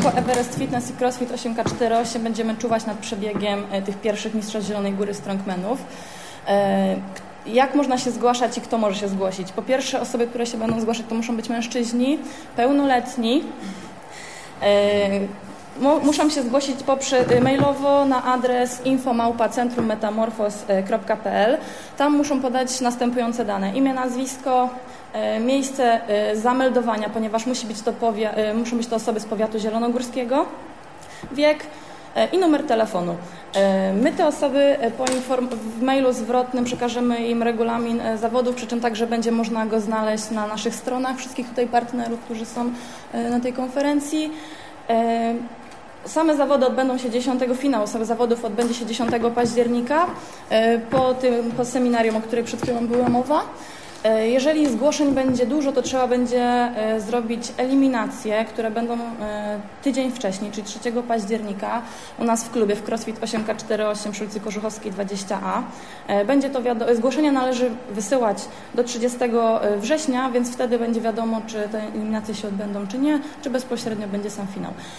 jako Everest Fitness i CrossFit 8K48 będziemy czuwać nad przebiegiem tych pierwszych mistrzostw Zielonej Góry Strongmanów. Jak można się zgłaszać i kto może się zgłosić? Po pierwsze, osoby, które się będą zgłaszać, to muszą być mężczyźni, pełnoletni. Muszą się zgłosić mailowo na adres info@centrummetamorphos.pl. Tam muszą podać następujące dane: imię, nazwisko, miejsce zameldowania, ponieważ muszą być to osoby z powiatu zielonogórskiego, wiek i numer telefonu. My te osoby w mailu zwrotnym przekażemy im regulamin zawodów, przy czym także będzie można go znaleźć na naszych stronach, wszystkich tutaj partnerów, którzy są na tej konferencji. Same zawody odbędą się 10, finał zawodów odbędzie się 10 października po seminarium, o której przed chwilą była mowa. Jeżeli zgłoszeń będzie dużo, to trzeba będzie zrobić eliminacje, które będą tydzień wcześniej, czyli 3 października u nas w klubie w CrossFit 8K48 przy ulicy Kożuchowskiej 20A. Zgłoszenia należy wysyłać do 30 września, więc wtedy będzie wiadomo, czy te eliminacje się odbędą, czy nie, czy bezpośrednio będzie sam finał.